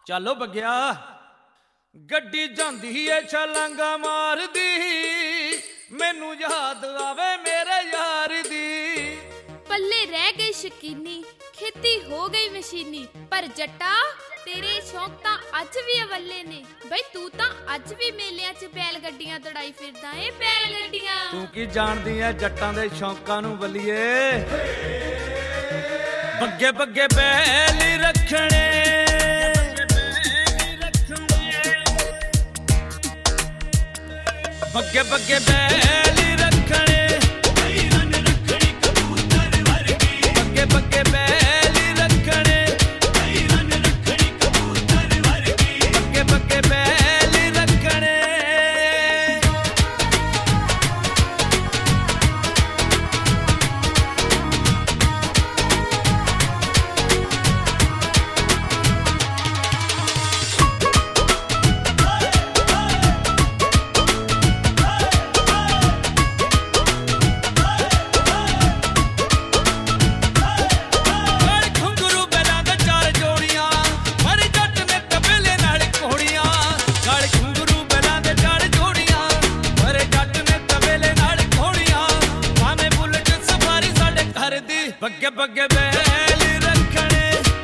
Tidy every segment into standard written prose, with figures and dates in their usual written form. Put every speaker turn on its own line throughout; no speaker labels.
चलो बग्या गड्डी जांदी ए छलांगा मारदी मैनू याद आवे मेरे यार दी।
पल्ले रह गई शकीनी खेती हो गई मशीनी पर जट्टा तेरे शौक तां अज भी अवल्ले ने। बई तू तां अज भी मेलियां च बैल गड्डियां दौड़ाई फिरदा ए बैल गड्डियां।
तू की जानदी है जट्टां दे शौकां नू बल्लिए बग्गे बग्गे बैल रखने बग्गे बग्गे बैल रखने बग्गे बग्गे बैल रखने बग्गे बग्गे बैल रखने। बग्गे बग्गे बैल रखने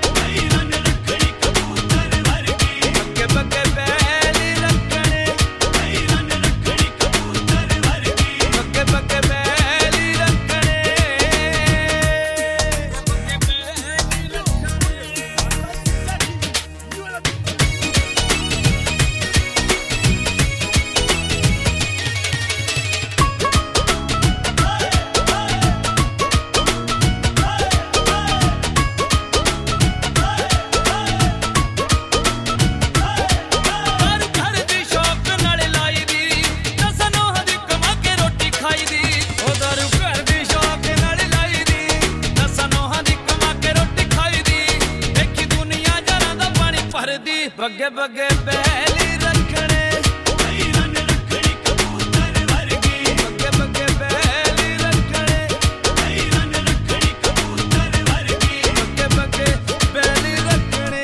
बग्गे बग्गे बैल रखने बग्गे बग्गे बैल रखने। बग्गे बग्गे बैल रखने बग्गे बग्गे बैल रखने बग्गे बग्गे बैल रखने।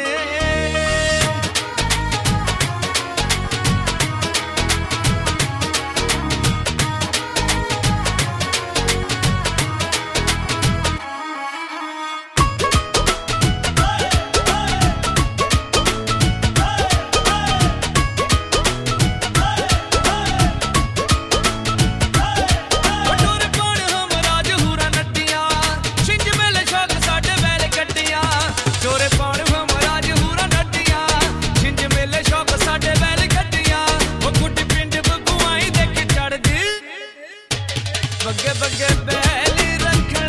बग्गे बग्गे बैल रखने